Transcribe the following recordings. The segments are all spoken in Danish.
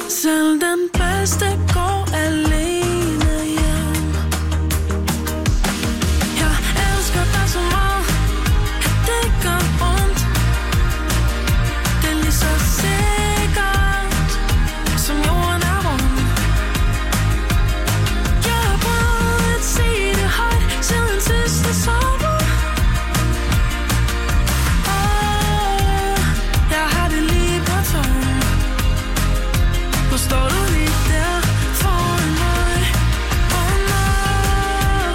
Selv den bedste går alene hjem. Jeg elsker dig så meget, at det gør ondt. Det er lige så sikkert, som jorden er rund. Jeg har prøvet at sige det højt, siden sidste sommer. Jeg har det lige på tungen. Nu står du lige der foran mig. Oh nej,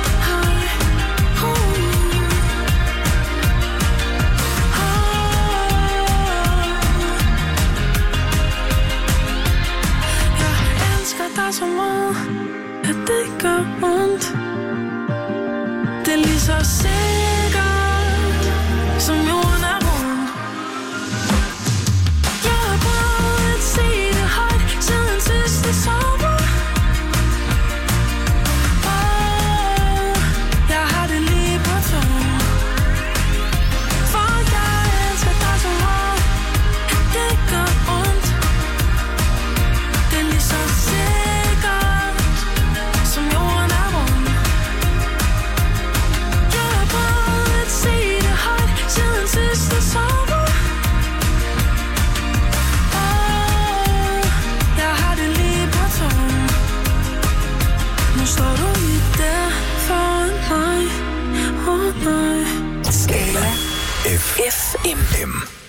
Jeg elsker dig så meget, at det gør ondt. Det er lige så sikkert, som jorden er rund. Jeg har prøvet at sige det højt, siden sidste sommer. Jeg har det lige på tungen. For jeg elsker dig så meget, at det gør ondt. Det er lige så sikkert, som jorden er rund. Jeg har prøvet at sige det højt, siden sidste sommer. Jeg har det lige på tungen. Nu står du lige der foran mig. Oh nej. Skala FM.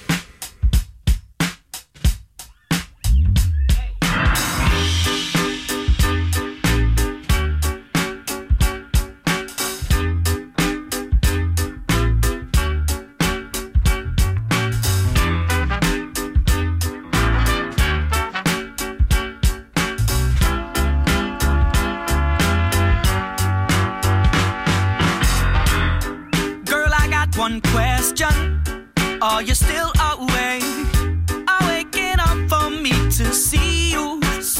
Girl, I got one question. Are you still awake? Waking up for me to see you.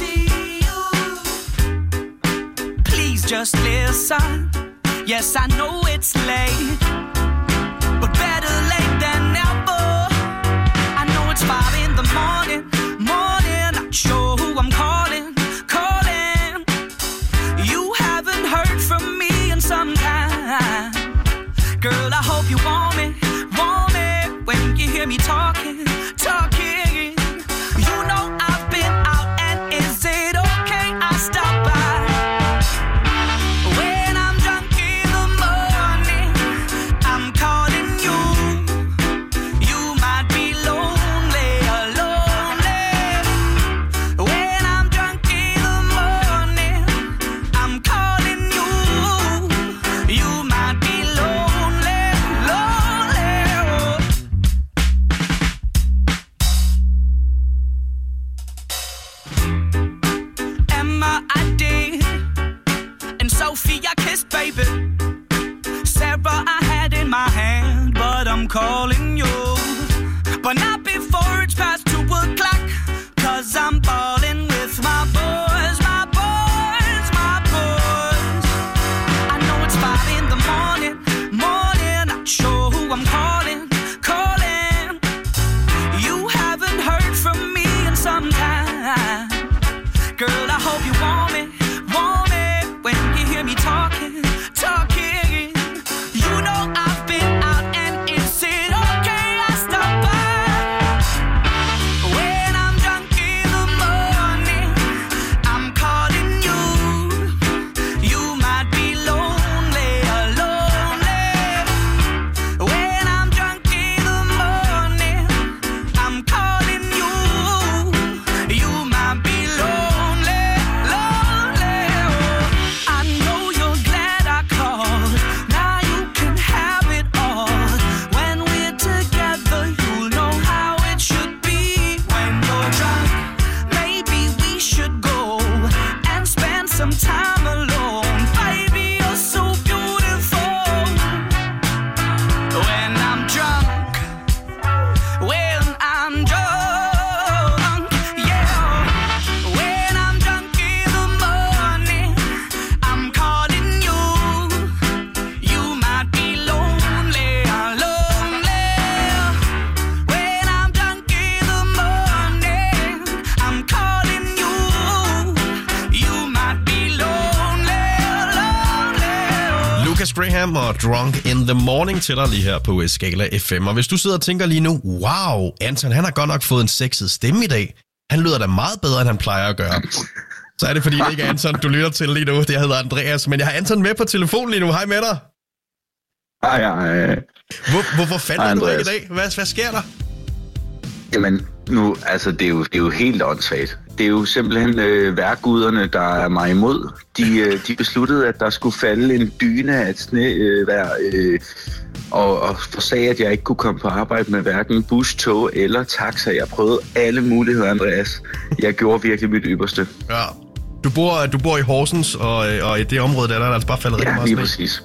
Please just listen. Yes, I know it's late, but better late than never. I know it's 5 in the morning. Not sure who I'm calling. You haven't heard from me in some time. Girl, I hope you want me when you hear me talking. You know I've been out, and is it okay I stop by? When I'm drunk in the morning, I'm calling you. You might be lonely. When I'm drunk in the morning, I'm calling you. You might be lonely. Emma, I did, and Sophie, I kissed, baby. Sarah, I had in my hand, but I'm calling you. But not before it's past 2 o'clock, 'cause I'm balling with my boys. I know it's 5 in the morning, not sure who I'm calling. You haven't heard from me in some time. Girl, I hope you want me when you hear me talking. Graham og Drunk in the Morning til dig lige her på Skala FM. Og hvis du sidder og tænker lige nu, wow, Anton, han har godt nok fået en sexet stemme i dag. Han lyder da meget bedre, end han plejer at gøre. Så er det, fordi det ikke er Anton, du lytter til lige nu. Det hedder Andreas, men jeg har Anton med på telefonen lige nu. Hej med dig. Hej. Hvorfor fanden er du ikke i dag? Hvad sker der? Jamen, nu, altså, det er jo helt åndssvagt. Det er jo simpelthen værkguderne, der er mig imod. De besluttede, at der skulle falde en dyne af et snevejr, og forsagde, at jeg ikke kunne komme på arbejde med hverken bus, tog eller taxa. Jeg prøvede alle muligheder, Andreas. Jeg gjorde virkelig mit ypperste. Ja. Du bor i Horsens, og i det område, der er altså bare faldet rigtig meget sne. Ja, lige præcis.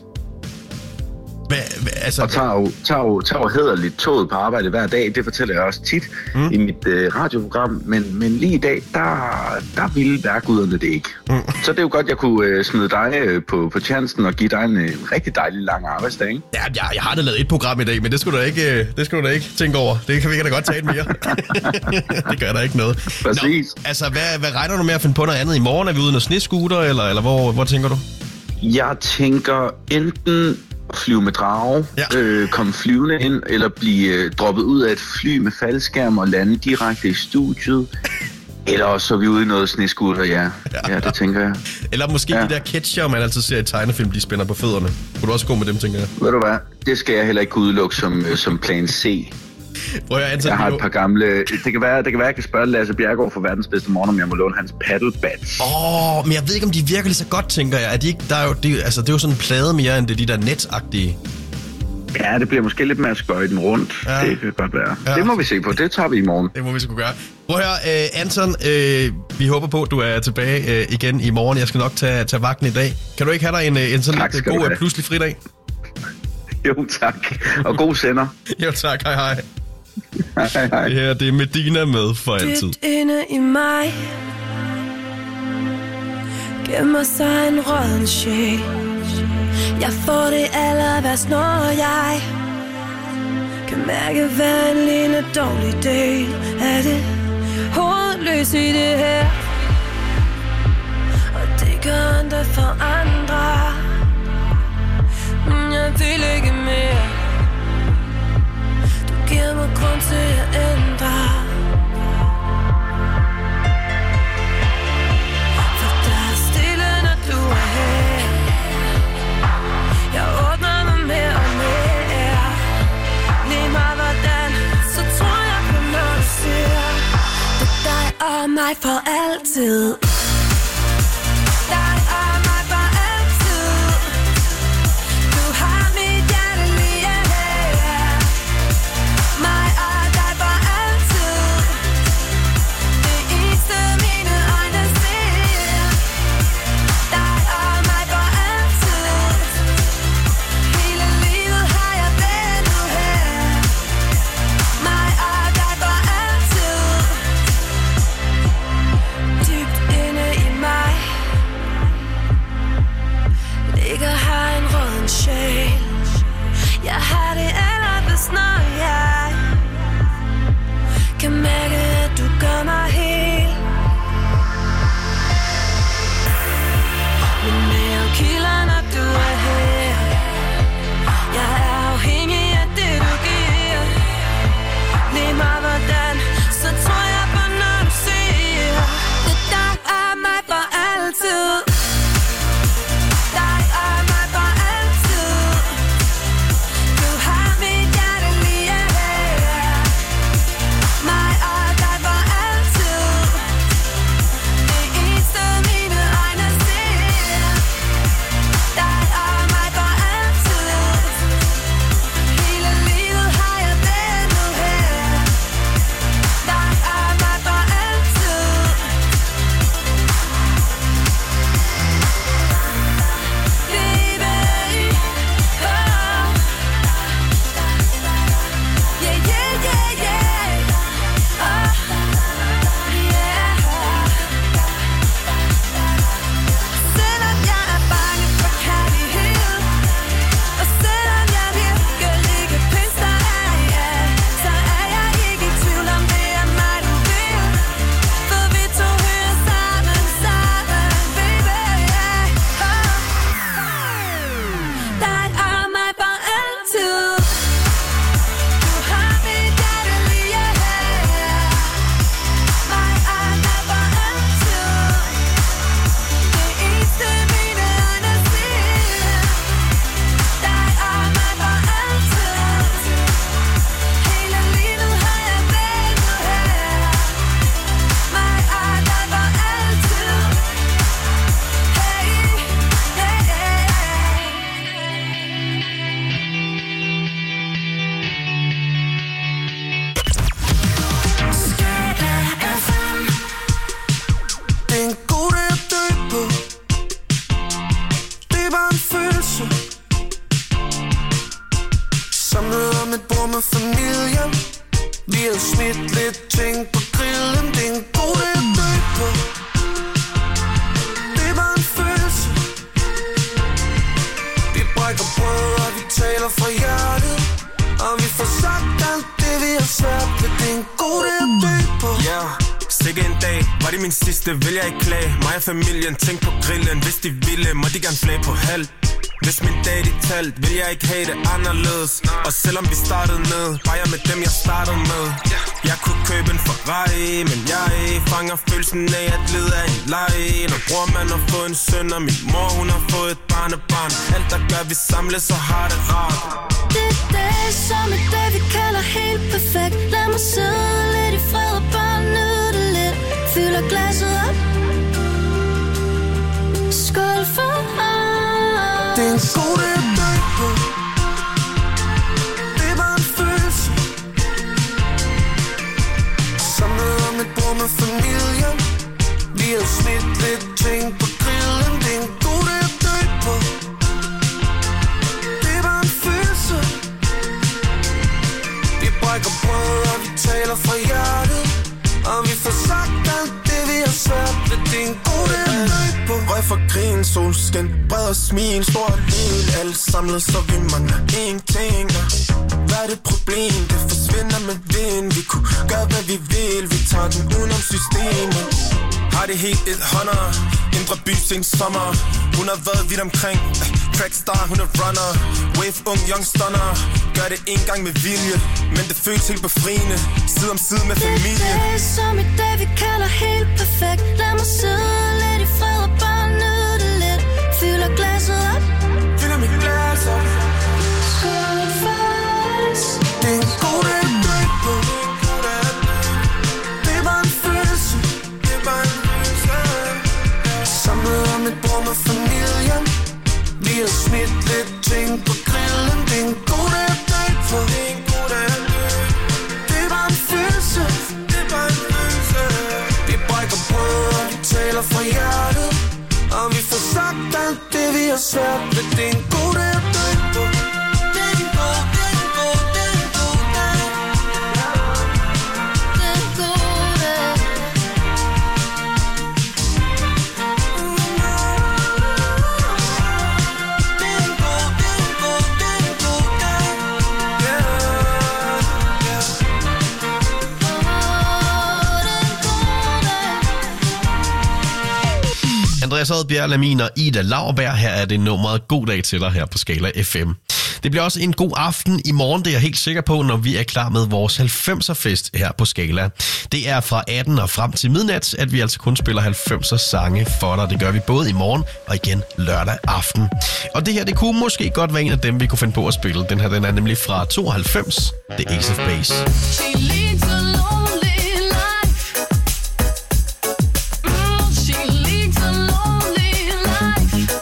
Altså, og tager hæderligt toget på arbejde hver dag. Det fortæller jeg også tit i mit radioprogram. Men lige i dag, der ville værkguderne det ikke. Så det er jo godt, jeg kunne smide dig på chancen og give dig en rigtig dejlig lang arbejdsdag, ikke? Ja, jeg har da lavet et program i dag, men det skulle du da ikke tænke over. Det kan vi da godt tage et mere. Det gør der ikke noget. Præcis. Nå, altså, hvad regner du med at finde på noget andet i morgen? Er vi ude og snescooter, eller hvor tænker du? Jeg tænker enten flyve med drage, komme flyvende ind, eller blive droppet ud af et fly med faldskærm og lande direkte i studiet. Eller også så er vi ude i noget snescooter, ja, det tænker jeg. Eller måske de der catcher, man altid ser i tegnefilm, de spænder på fødderne. Kunne du også gå med dem, tænker jeg? Ved du hvad, det skal jeg heller ikke kunne udelukke som plan C. Jeg har et par gamle... Det kan være, jeg kan spørge Lasse Bjerregaard fra Verdens Bedste Morgen, om jeg må låne hans paddlebats. Men jeg ved ikke, om de virker lige så godt, tænker jeg. Er de ikke, det er jo sådan en plade mere, end det de der netagtige. Ja, det bliver måske lidt mere at skøje den rundt. Ja. Det kan godt være. Ja. Det må vi se på. Det tager vi i morgen. Det må vi sgu gøre. Prøv at høre, Anton, vi håber på, at du er tilbage igen i morgen. Jeg skal nok tage vagten i dag. Kan du ikke have dig en sådan lidt god pludselig fridag? Jo, tak. Og god sender. Jo, tak. Hej. Hej. Det her, det er Medina med for altid. Dybt inde i mig gemmer sig en rådden sjæl. Jeg får det allerværst, når jeg kan mærke hver en lille dårlig del af det hovedløse i det her. Og det gør andre for andre. Jeg vil ikke mere. Du giver mig grund til at ændre. For der er stille, når du er her. Jeg åbner mig mere og mere. Lige meget hvordan, så tror jeg på noget du siger. Det er dig og mig for altid. Var det min sidste, vil jeg ikke klage. Mig og familien, tænk på grillen. Hvis de ville, må de gerne flage på halv. Hvis min dag de talt, vil jeg ikke have det anderledes. Og selvom vi startede ned, var jeg med dem jeg startede med. Jeg kunne købe en Ferrari, men jeg fanger følelsen af at lede af en leje. Når bror man har fået en søn, og min mor hun har fået et barnebarn. Alt der gør vi samles og har det rart. Det er dag som et dag vi kalder helt perfekt. Lad mig sidde lidt i fred og bare nyde det lidt. Fylder glasset op. Skål for os. Det er en god dag at dø på. Det var en følelse. Samlet om et bord med familien. Vi har smidt lidt ting på grillen. Det er en god dag at dø på. Det var en følelse. Vi brækker brød og vi taler fra hjertet. Og vi får sagt alt det vi har svært ved. Det er en god dag at dø på. Røg for grin, solskin, bred og smil, stor og lille. Alle samlet, så vi mangler én ting. Hvad er det problem? Det forsvinder med vind. Vi kunne gøre hvad vi vil. Vi tager den udenom systemet. Har det helt et hånder. Indre by sen sommer. Hun har været vidt omkring. Trackstar, hun er runner. Wave, ung, young stunner. Gør det en gang med vilje. Men det føles helt befriende. Side om side med familie. Det er som et dag vi kalder helt perfekt. Lad mig sidde lidt i fred og bare nyde det lidt. Fylder glasset op. Fylder mit glas op. Skål for os. Det er en god dag at dø på. Det var en følelse. Det var en følelse. Samlet om et bord med familien. Vi har smidt lidt ting på grillen. Det er en god dag at dø på. Det var en følelse. Det var en følelse. Vi brækker brød og vi taler fra hjertet. Og vi får sagt alt det vi har svært ved. Det er en god dag at dø på. Det er en god, det er en god, det er en god dag. Det er en god dag. Det er en god, det er en god, det er en god dag. Andreas Odbjerg, Lamin og Ida Lauerberg. Her er det nummeret God dag til dig her på Skala FM. Det bliver også en god aften i morgen, det er jeg helt sikker på, når vi er klar med vores 90'er-fest her på Skala. Det er fra 18 og frem til midnat, at vi altså kun spiller 90'er sange for dig. Det gør vi både i morgen og igen lørdag aften. Og det her, det kunne måske godt være en af dem, vi kunne finde på at spille. Den her, den er nemlig fra 92. Det er Ace of Base. She leads a lonely life. She leads a lonely life.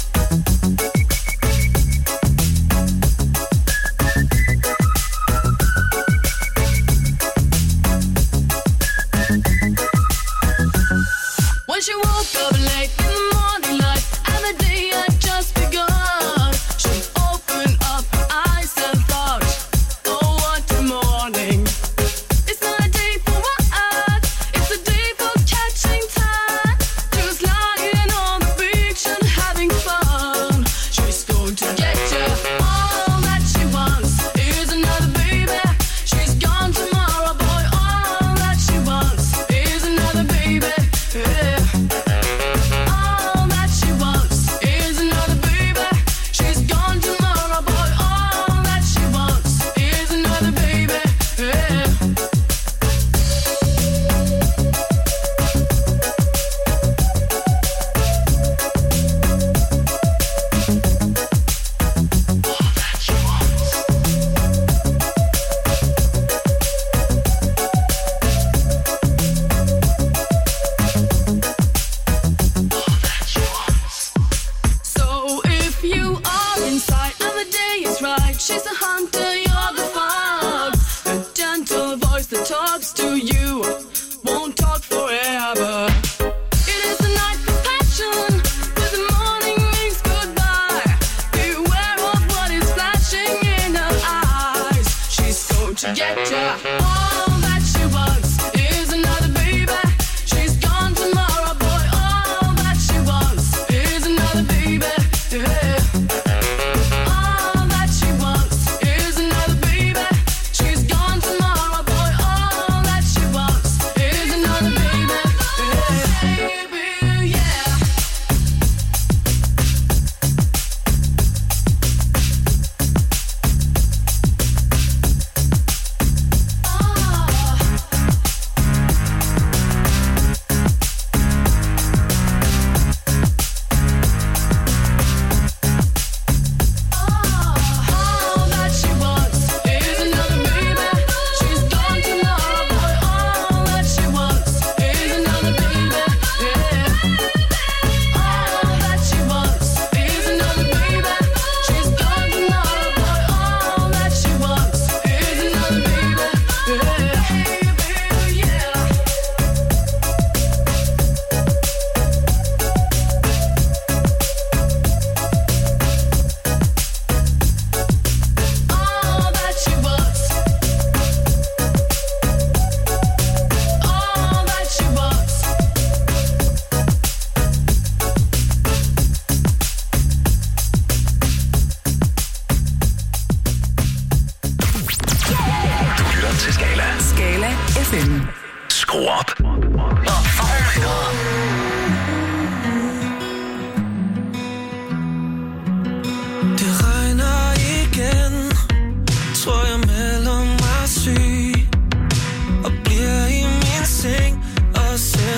When she woke up late in the morning light, and the day had just begun, she opened up her eyes and thought, oh, what a morning. It's not a day for work, it's a day for catching time. Just lying on the beach and having fun. She's going to get you. All that she wants is another baby. She's gone tomorrow, boy. All that she wants is another baby. Yeah. All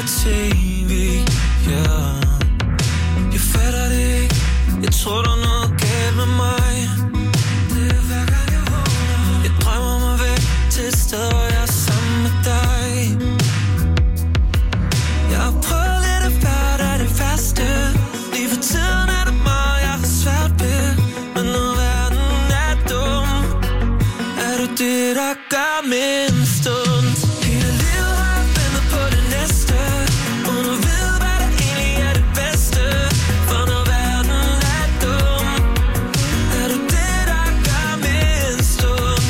tv, yeah. Jeg fatter det ikke. Jeg tror der er noget galt med mig. Det er hver gang jeg vågner. Jeg drømmer mig væk til et sted, hvor jeg er sammen med dig. Jeg har prøvet lidt af hvert af det værste. Lige for tiden er det meget, jeg har svært ved. Men når verden er dum, er du det, der gør min stund. Hele livet har jeg ventet på det næste, uden at vide, hvad der egentlig er det bedste. For når verden er dum, er du det, der gør min stund.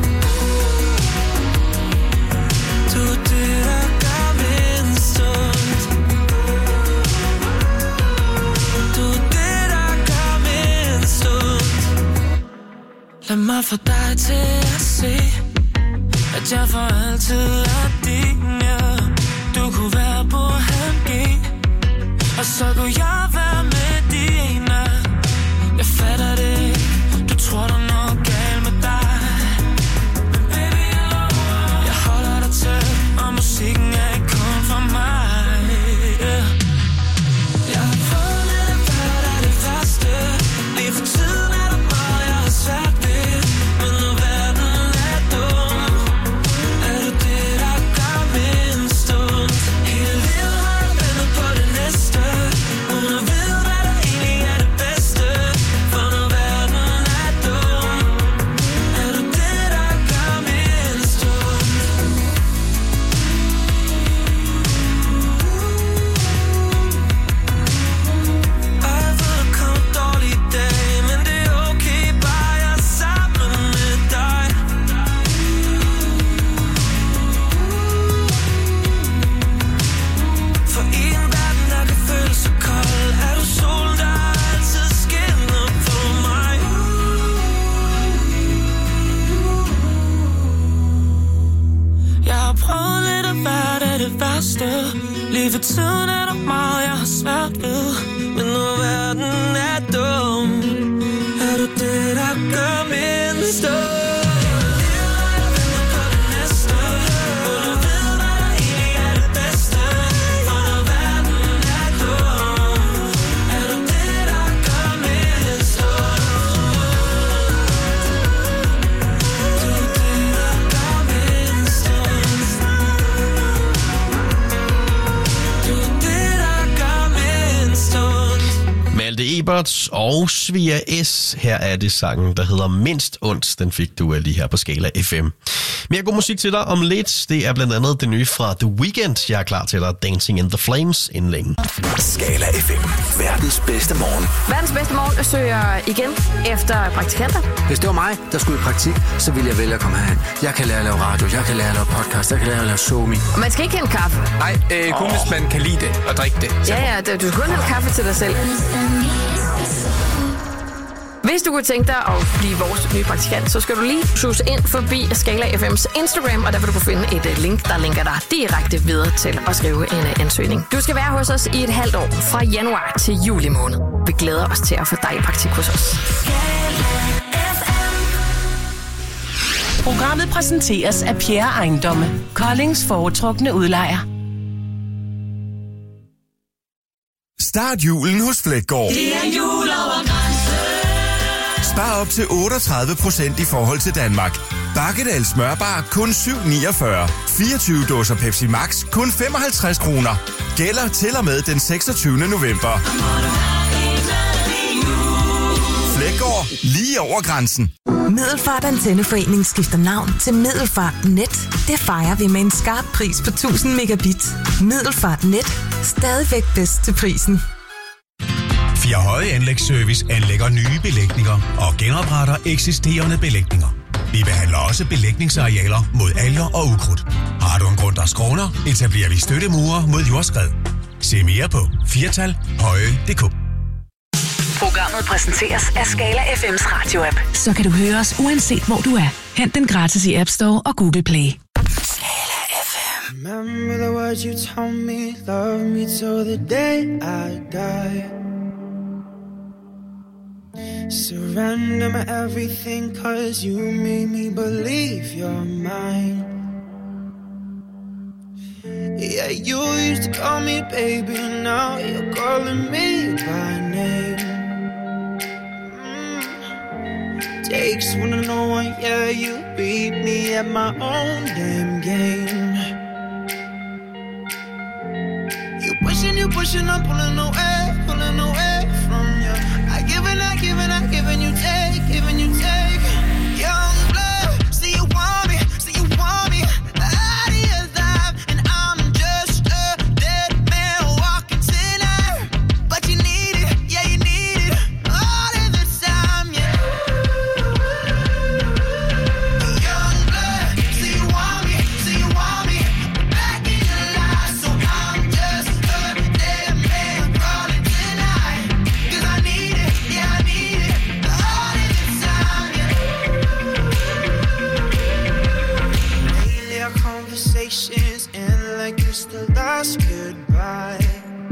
Du er det, der gør min stund. Du er det, der gør min stund. Lad mig få dig til at se, at jeg for altid er din, ja. Du kunne være på HG, og så kunne jeg være med dine. Jeg fatter det ikke. Du tror der er noget galt med dig. Men baby, jeg holder dig tæt, og musikken er ikke kun for mig, yeah. Jeg har prøvet lidt af hvert af det værste. Lige for tiden er der meget, jeg har svært ved. Men når verden er dum, er du det, der gør min stund. Hele livet har jeg ventet på det næste, uden at vide, hvad der egentlig er det bedste. For når verden er dum, er du det, der gør min stund. Og jeg ved, der kommer dårlige dage, men det er okay, bare jeg er sammen med dig. For i en verden, der kan føles så kold, er du solen, der altid skinner for mig. Jeg har prøvet lidt af hvert af det værste. Lige for tiden er der meget, jeg har svært ved. Men når verden er dum, er du det, der gør min stund. Malte Ebert og Svia S. Her er det sangen, der hedder Mindst Ondt. Den fik du lige her på Skala FM. Mere god musik til dig om lidt. Det er blandt andet det nye fra The Weeknd. Jeg er klar til dig, Dancing in the Flames, inden længe. Skala FM. Verdens bedste morgen. Verdens bedste morgen søger igen efter praktikanter. Hvis det var mig, der skulle i praktik, så ville jeg vælge at komme herhen. Jeg kan lære at lave radio, jeg kan lære at lave podcast, jeg kan lære at lave somi. Og man skal ikke hente kaffe. Nej, kun hvis man kan lide det og drikke det. Ja, du skal kun hente kaffe til dig selv. Hvis du kunne tænke dig at blive vores nye praktikant, så skal du lige suse ind forbi Skala FM's Instagram, og der vil du kunne finde et link, der linker dig direkte videre til at skrive en ansøgning. Du skal være hos os i et halvt år, fra januar til juli måned. Vi glæder os til at få dig i praktik hos os. Programmet præsenteres af Pierre Ejendomme, Koldings foretrukne udlejer. Start julen hos Fleggaard. Det er jul over grænsen. Spar op til 38% i forhold til Danmark. Bakkedal smørbar kun 7,49. 24 dåser Pepsi Max kun 55 kroner. Gælder til og med den 26. november. Fleggaard, lige over grænsen. Middelfart Antenneforening skifter navn til Middelfart Net. Det fejrer vi med en skarp pris på 1000 megabit. Middelfart Net. Stadigvæk bedst til prisen. Fjerhøje Anlægsservice anlægger nye belægninger og genopretter eksisterende belægninger. Vi behandler også belægningsarealer mod alger og ukrudt. Har du en grund, der skråner, etablerer vi støttemurer mod jordskred. Se mere på firtalhøje.dk. Programmet præsenteres af Skala FM's radio-app. Så kan du høre os uanset hvor du er. Hent den gratis i App Store og Google Play. Skala FM. Remember the words you told me, love me till the day I die. Surrender my everything, cause you made me believe you're mine. Yeah, you used to call me baby, now you're calling me by name. Takes one to know one, yeah, you beat me at my own damn game. You pushing, I'm pulling away from you. I give and you take, giving you take. Young blood, see you want me, out of your life, and I'm just a dead man walking tonight. But you need it, yeah, you need it, all of the time, yeah. Young blood, see you want me, back in your life, so I'm just a dead man crawling tonight. 'Cause I need it, yeah, I need it, all of the time, yeah. Lately our conversations end like it's the last goodbye.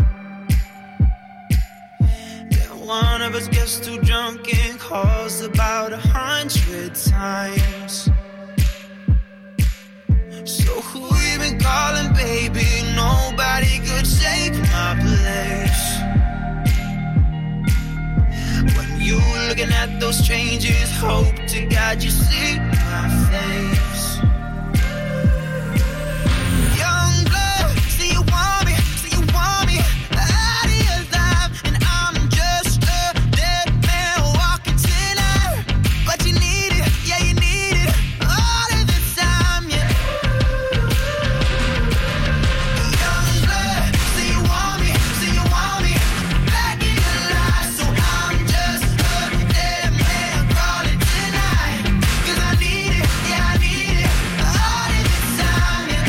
Yeah, one of us gets too drunk and calls about 100 times. So who you been calling, baby? Nobody could take my place. When you looking at those changes, hope to God you see my face. Young blood, see you want me, out of your life, and I'm just a dead man walking tonight. But you need it, yeah, you need it, all of the time, yeah. Young blood, see you want me, back in your life, so I'm just a dead man crawling tonight. 'Cause I need it, yeah, I need it, all of the time, yeah.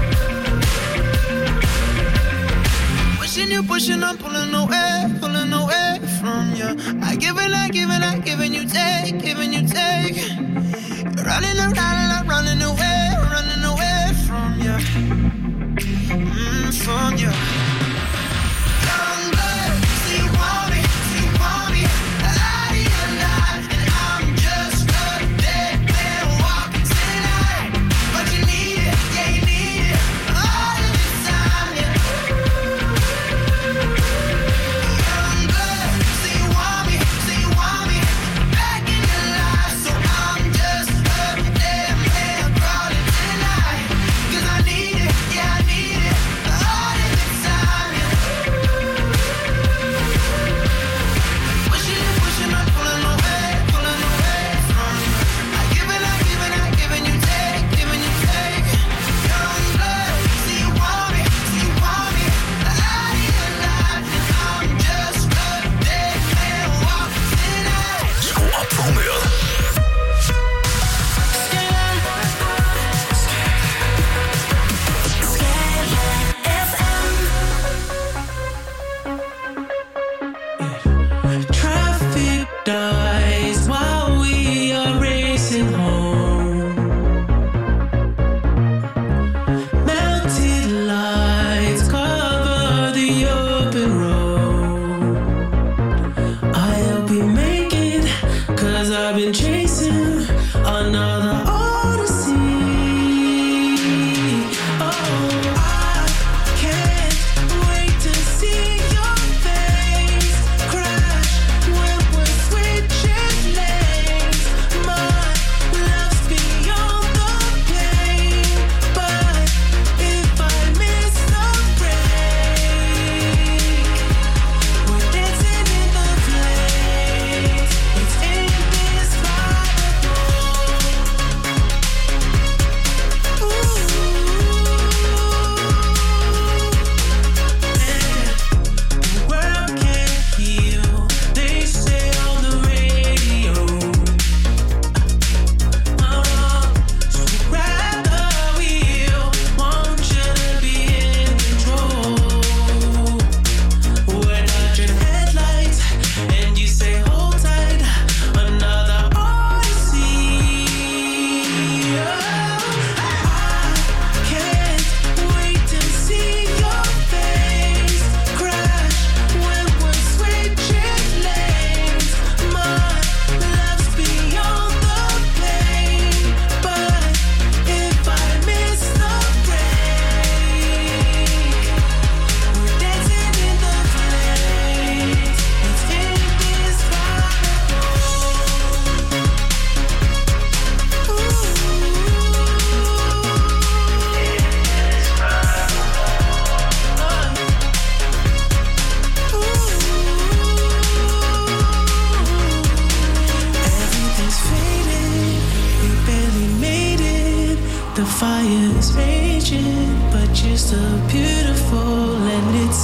Pushing, I'm pulling away from you. I give and you take, giving you take. You're running away from you, from you. Young blood, see you want me, out of your life, and I'm just a dead man walking tonight. But you need it, yeah, you need it, all of the time, yeah. Young blood, see you want me, back in your life, so I'm just a dead man crawling tonight. 'Cause I need it, yeah, I need it, all of the time.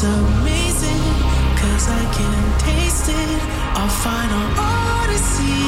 It's amazing, 'cause I can taste it. Our final odyssey.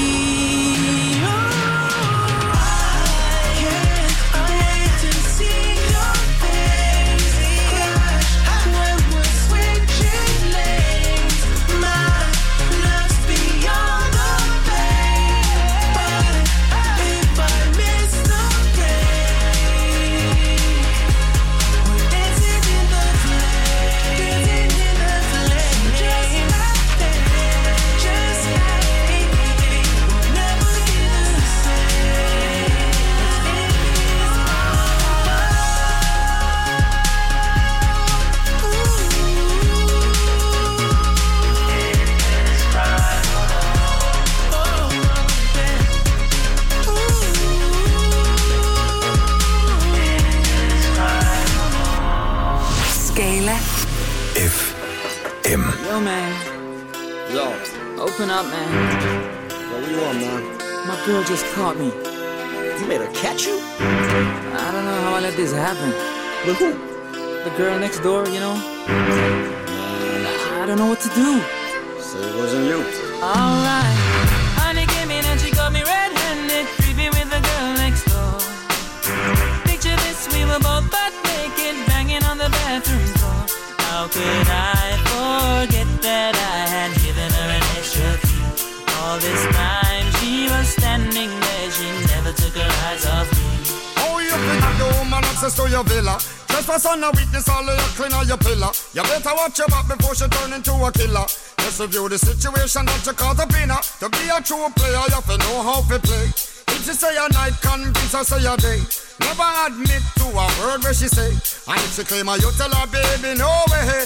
FM. Yo, man. Yo. Open up, man. What do you want, man? My girl just caught me. You made her catch you? I don't know how I let this happen. With who? The girl next door, you know? I don't know what to do. So it wasn't you. Alright. Honey came in and she got me red-handed, creepy with the girl next door. Picture this, we were both butt naked, banging on the bathroom floor. How could I forget that I had given her an extra key? All this time she was standing there, she never took her eyes off me. Oh, you think I do woman access to your villa? Just for son of weakness, all of your clean on your pillar. You better watch your back before she turn into a killer. Just review the situation that you caught up in her. To be a true player, you have to know how to play. If she say a night, convince her say a day. Never admit to a word where she say. And if she claim her, you tell her, baby, no way.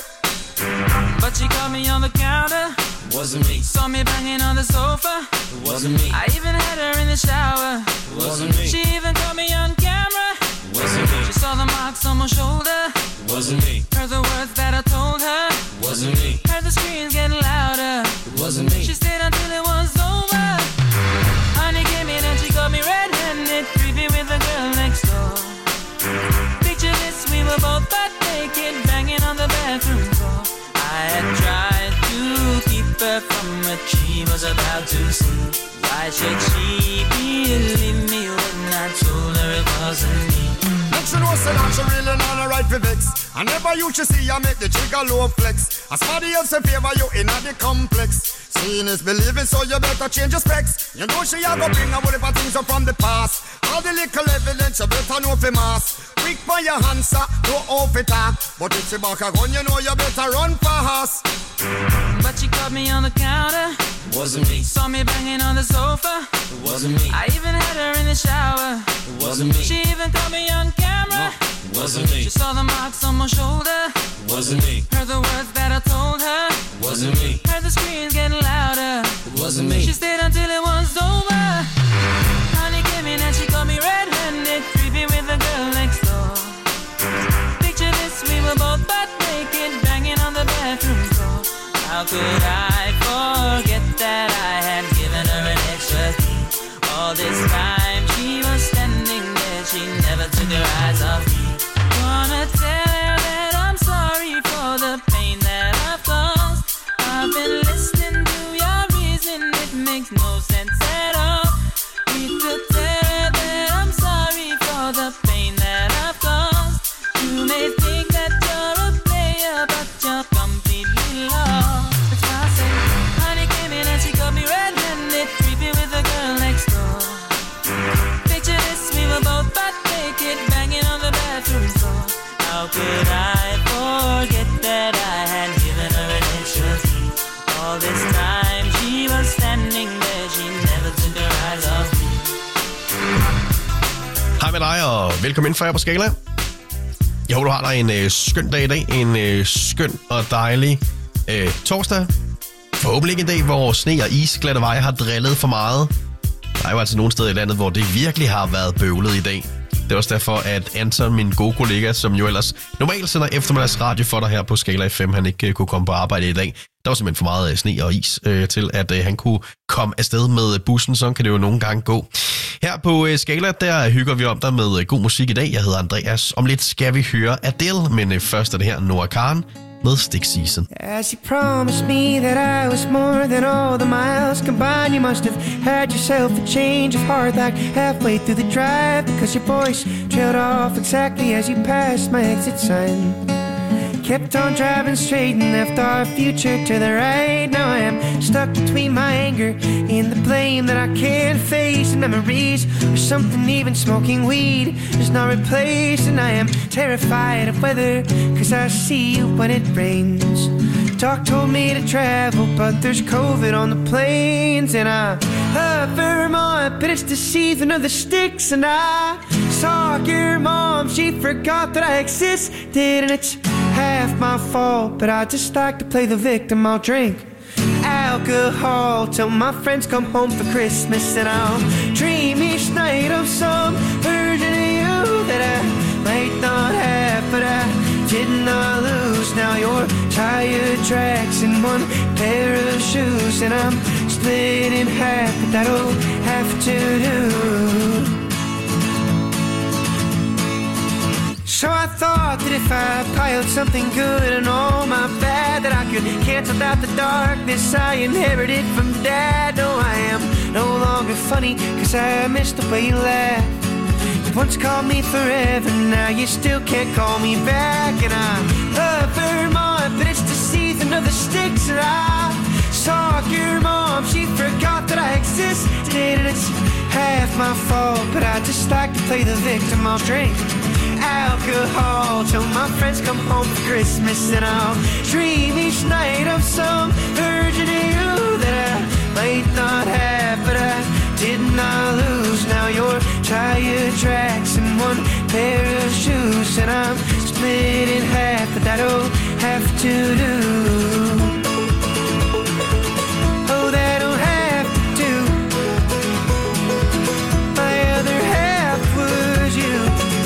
But she caught me on the counter. Wasn't me. Saw me banging on the sofa. Wasn't me. I even had her in the shower. Wasn't me. She even caught me on camera. Wasn't me. She saw the marks on my shoulder. Wasn't me. Heard the words that I told her. Wasn't me. Heard the screams getting louder. Wasn't me. She stayed until it was over. Honey came in and she got me red-handed, creepy with the girl next door. Picture this, we were both butt naked, banging on the bathroom floor. I had tried to keep her from what she was about to see. Why should she believe me when I told her it wasn't me? Make she know say that she really not a right for vex. I never you should see her make the trigger low flex. As somebody else in favor you in the complex. Seeing is believing, so you better change your specs. You know she a go bring a whole heap of things up from the past. All the little evidence you better know for mass. Quick for your answer, no off it talk. But if she back a gun, you know you better run fast. But she caught me on the counter. Wasn't me. Saw me banging on the sofa. It wasn't me. I even had her in the shower. It wasn't me. She even caught me on camera. It wasn't me. She saw the marks on my shoulder. It wasn't me. Heard the words that I told her. It wasn't me. Heard the screams getting louder. It wasn't me. She stayed until it was over. Honey came in and she got me red-handed, creepy with the girl next door. Picture this, we were both butt naked, banging on the bathroom floor. How could I forget that I had given her an extra key? All this time she was standing there, she never took her eyes off me. Wanna tell her that I'm sorry for the pain that I've caused. I've been listening to your reason, it makes no sense at all. Need to tell her that I'm sorry for the pain that I've caused. You may think that you're a player, but you're completely lost. That's why I say, honey came in and she got me red-handed, creepy with the girl next door. Picture this, we were both butt naked, banging on the bathroom floor. How could I forget that I had given her an extra key? All this time she was standing there, she never took her eyes off me. Hej med dig, og velkommen ind for jer på Skala. Jeg håber, du har dig en skøn dag i dag. En skøn og dejlig torsdag. Forhåbentlig ikke en dag, hvor sne og isglatte veje har drillet for meget. Der er jo altså nogle steder i landet, hvor det virkelig har været bøvlet i dag. Det er også derfor, at Anton, min gode kollega, som jo ellers normalt sender eftermiddagsradio for dig her på Skala FM, han ikke kunne komme på arbejde i dag. Der var simpelthen for meget sne og is til, at han kunne komme afsted med bussen. Så kan det jo nogle gange gå. Her på Skala, der hygger vi om dig med god musik i dag. Jeg hedder Andreas. Om lidt skal vi høre Adele, men først er det her Noah Kahan. med Stick Season. As you promised me that I was more than all the miles combined, you must have had yourself a change of heart like halfway through the drive, because your voice trailed off exactly as you passed my exit sign. Kept on driving straight and left our future to the right. Now I am stuck between my anger and the blame that I can't face, and memories or something even smoking weed does not replace. And I am terrified of weather, cause I see you when it rains. Doc told me to travel, but there's COVID on the planes. And I love Vermont, but it's the season of the sticks. And I saw your mom, she forgot that I existed, and it's half my fault, but I just like to play the victim. I'll drink alcohol till my friends come home for Christmas, and I'll dream each night of some version of you that I might not have, but I did not lose. Now your tire tracks in one pair of shoes, and I'm split in half, but that'll have to do. So I thought that if I piled something good and all my bad, that I could cancel out the darkness I inherited from Dad. No, I am no longer funny, cause I missed the way you laughed. You once called me forever, now you still can't call me back. And I love Vermont, but it's the season of the sticks. And I saw your mom, she forgot that I existed, and it's half my fault, but I just like to play the victim. I'll drink alcohol till my friends come home for Christmas, and I'll dream each night of some version of you that I might not have, but I did not lose. Now your tire tracks in one pair of shoes, and I'm split in half, but that'll have to do. Oh, that'll have to do. My other half was you.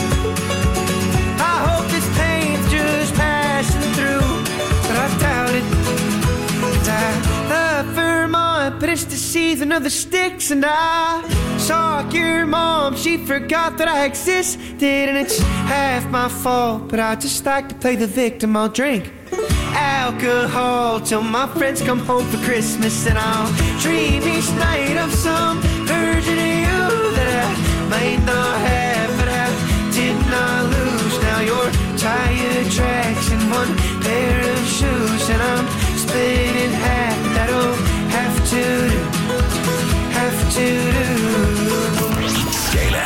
But it's the season of the sticks, and I saw your mom, she forgot that I existed, and it's half my fault, but I just like to play the victim. I'll drink alcohol till my friends come home for Christmas, and I'll dream each night of some version of you that I might not have, but I did not lose. Now your tire tracks in one pair of shoes, and I'm split in half, that'll have to do, have to do. Skala.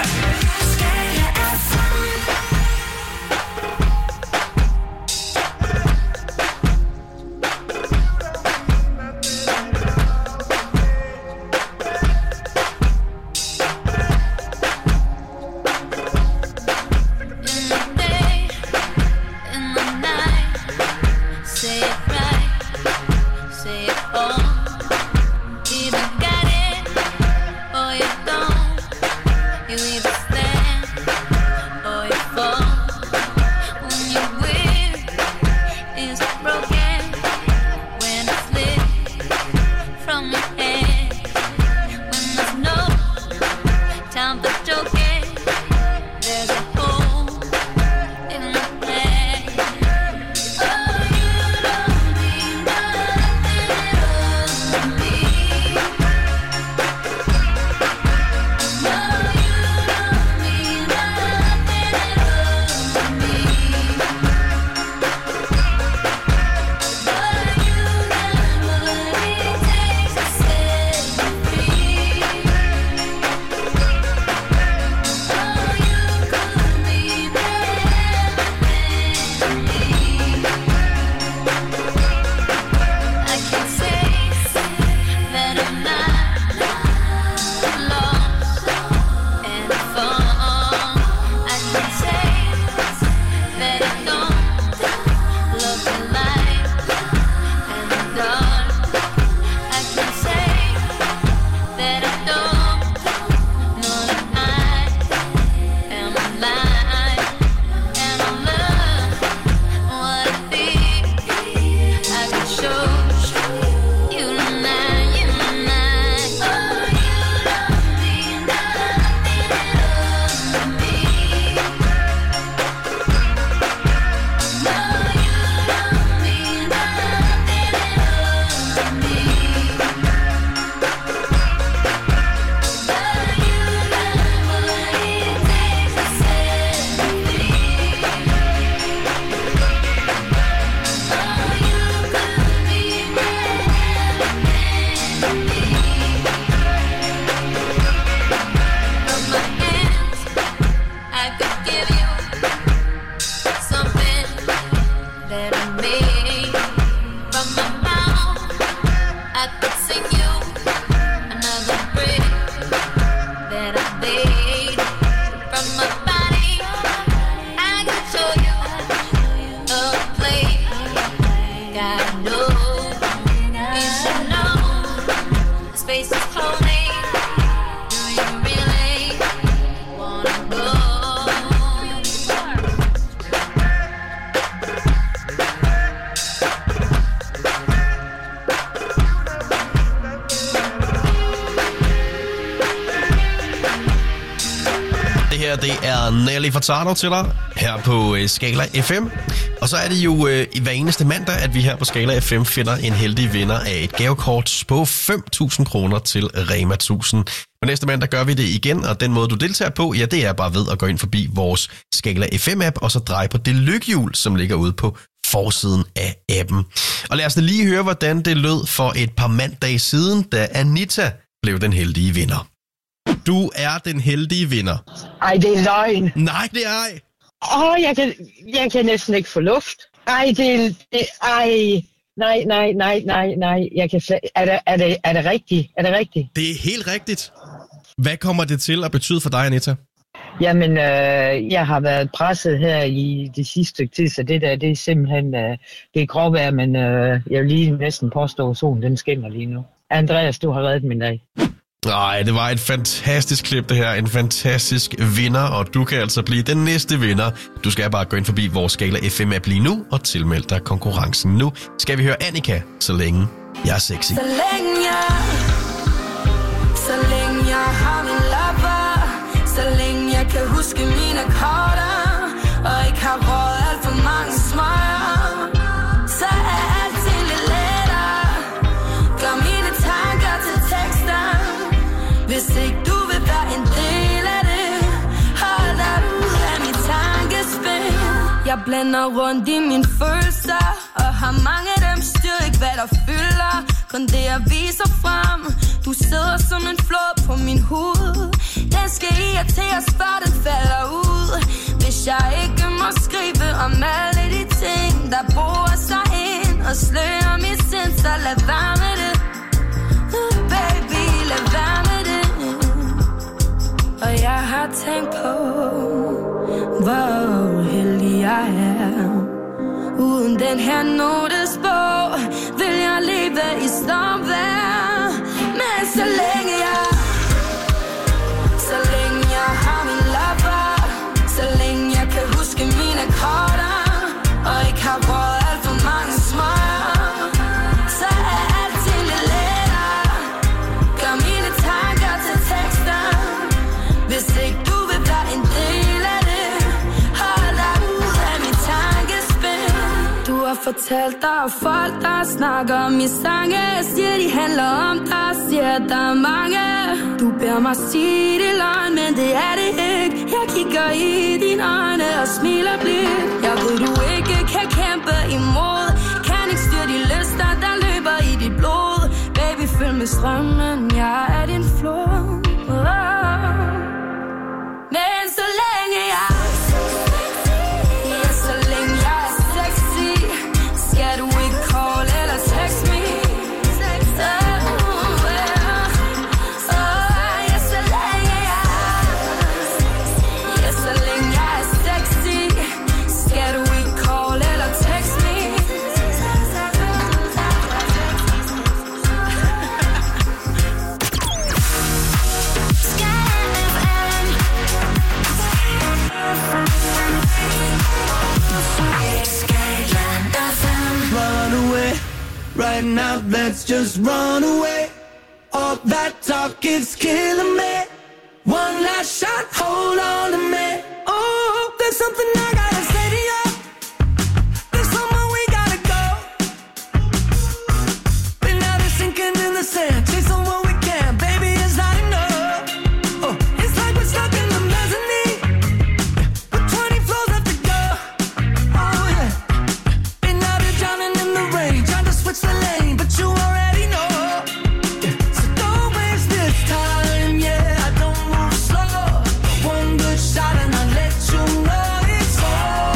I could sing you another bridge that I made from my body. I could show you a place. Gotta know, you should know. The space is holy. Do you really wanna go? Det her, det er Nelly Furtado til dig her på Skala FM. Og så er det jo i hver eneste mandag, at vi her på Skala FM finder en heldig vinder af et gavekort på 5.000 kroner til Rema 1000. På næste mandag gør vi det igen, og den måde, du deltager på, ja, det er bare ved at gå ind forbi vores Skala FM-app, og så dreje på det lykkehjul, som ligger ude på forsiden af appen. Og lad os da lige høre, hvordan det lød for et par mandage siden, da Anita blev den heldige vinder. Du er den heldige vinder. Ej, det er løgn. Nej, det er ej. Jeg kan næsten ikke få luft. Nej. Jeg kan er det rigtigt? Er det rigtigt? Det er helt rigtigt. Hvad kommer det til at betyde for dig, Anita? Jamen, jeg har været presset her i det sidste stykke tid, så det der, det er simpelthen, det er gråvejr, men jeg vil lige næsten påstå, at solen den skinner lige nu. Andreas, du har reddet min dag. Nej, det var et fantastisk klip det her, en fantastisk vinder, og du kan altså blive den næste vinder. Du skal bare gå ind forbi vores Skala FM-app lige nu og tilmelde dig konkurrencen. Nu skal vi høre Annika, så længe jeg er sexy. Så længe jeg har min lover, så længe jeg kan huske mine akkorder, og ikke har råd alt for mange smøger, så er alting lidt lettere. Gør mine tanker til tekster. Hvis ikke du vil være en del af det, hold dig ud af mit tankespil. Jeg blænder rundt i mine følelser, og har mange af dem styr ikke hvad der fylder. Kun det jeg viser frem. Du sidder som en flod på min hud. Den skal irriteres før den falder ud. Hvis jeg ikke må skrive om alle de ting der bor sig ind og slører mit sind, så lad være med det. Baby, lad være med det. Og jeg har tænkt på, hvor heldig jeg er. Uden den her notesbog vil jeg leve i stormvejr. Men så længe jeg har min lover, så længe jeg kan huske mine akkorder, og ikke har råd alt for mange smøger, så er alting lidt lettere. Gør mine tanker til tekster. Hvis ikke du vil være en del af det, hold dig ud af mit tankespil. Du har fortalt dig af folk, der snakker om i sange. Siger de handler om dig, siger der er mange. Du beder mig sige det løgn, men det er det ikke. Jeg kigger i dine øjne og smiler blidt. Jeg ved du ikke kan kæmpe imod. Kan ikke styre de lyster, der løber i dit blod. Baby, følg med strømmen, jeg er din flod. Men så længe jeg er sexy, skal du ikke call eller text me. Så længe jeg er sexy, skal du ikke call eller text me. Run away, right now let's just run away. All that talk is killing me. One last shot, hold on to me. Oh, there's something I gotta say to you. There's somewhere we gotta go. Been out of sinking in the sand, chasing what we can, baby, it's not enough. Oh, it's like we're stuck in the mezzanine, with 20 floors left to go. Oh yeah, been out here drowning in the rain, trying to switch the lane, but you already know. Yeah. So don't waste this time, yeah, I don't move slow. One good shot and I'll let you know it's all.